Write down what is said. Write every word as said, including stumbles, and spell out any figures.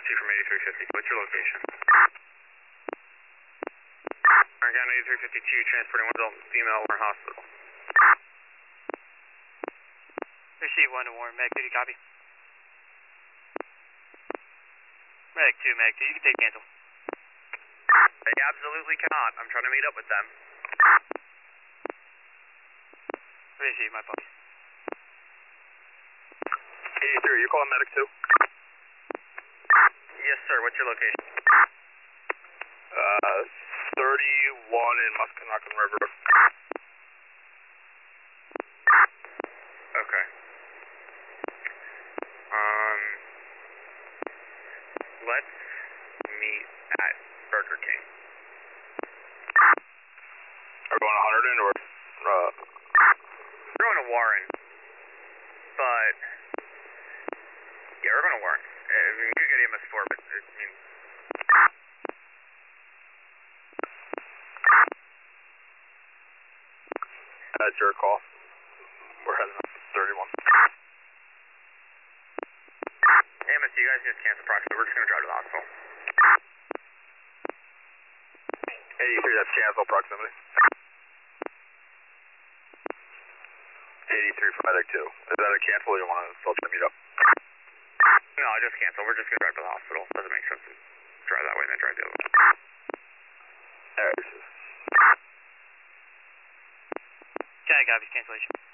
two from eighty-three fifty. What's your location? Orange County eighty-three fifty-two, transporting one adult female to Warren Hospital. Receive one to Warren, Meg two, copy. Meg two, Meg two, you can take cancel. They absolutely cannot. I'm trying to meet up with them. Receive, my apologies. eighty-three, you calling medic two? Yes, sir. What's your location? Uh, thirty-one in Musconaucon River. Okay. Um, let's meet at Burger King. Are we going one hundred in or, uh... We're going to Warren, but, yeah, we're going to Warren. I mean, we could get E M S four, but, I mean... That's your call. We're heading up to thirty-one. E M S, you guys just cancel proximity. We're just going to drive to the hospital. eighty-three, that's cancel proximity. eighty-three for medic two. Is that a cancel or you want to still try to meet up? No, just cancel. We're just going to drive to the hospital. Doesn't make sense to drive that way and then drive the other way. Alright. Can I copy cancellation?